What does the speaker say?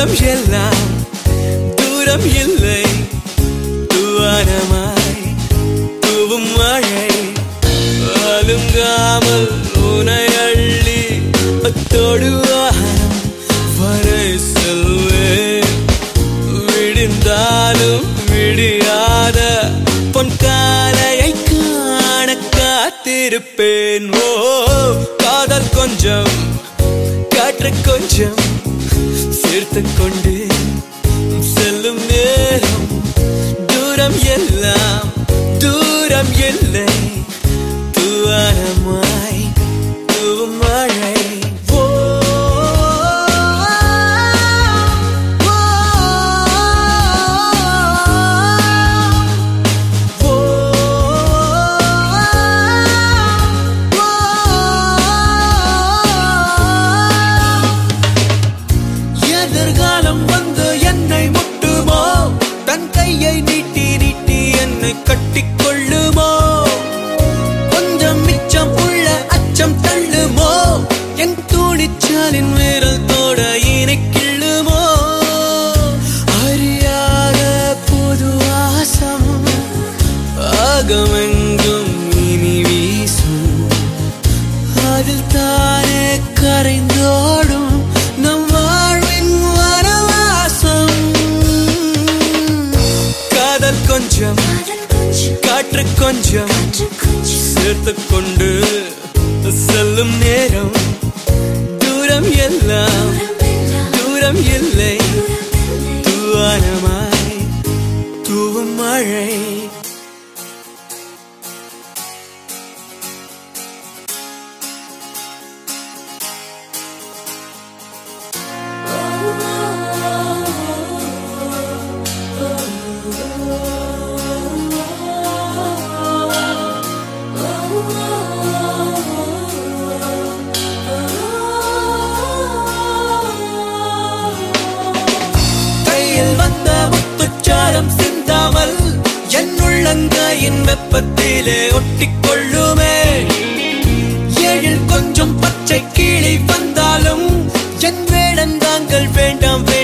தூரம் எல்லாம் தூரம் இல்லை தூவானமாய் தூவும் மழை அலுங்காமல் உனை அள்ளி தொடுவானம் வரை செல்வேன் விடிந்தாலும் விடியாத பொன்காலையை காண காத்திருப்பேன் ஓ காதல் கொஞ்சம் காற்று கொஞ்சம் சேர்த்து கொண்டு செல்லும் நேரம் தூரம் எல்லாம் தூரம் இல்லை தூவானமாய் தூவும் மழை எதிர்காலம் வந்து என்னை முட்டுமோ தன் கையை நீட்டி நீட்டி என்னை கட்டிக்கொள்ளுமோ கொஞ்சம் மிச்சம் உள்ள அச்சம் தள்ளுமோ என் துணிச்சாலின் விரல் தோட இனை கிள்ளுமோ அறியாத புது வாசம் ஆகமெங்கும் இனி வீசும் அதில் தானே கரைந்தோடும் நம் வாழ்வின் வனவாசம் காதல் கொஞ்சம் காற்று கொஞ்சம் சேர்த்து கொண்டு செல்லும் நேரம் தூரம் எல்லாம் தூரம் இல்லை தூவானமாய் தூவும் மழை வந்த முத்துச்சாரம் சிந்தாமல் என் உள்ளங்கையின் வெப்பத்திலே ஒட்டிக்கொள்ளுமே எழில் கொஞ்சம் பச்சை கிளி வந்தாலும் என் வேடந்தாங்கள் வேண்டாம்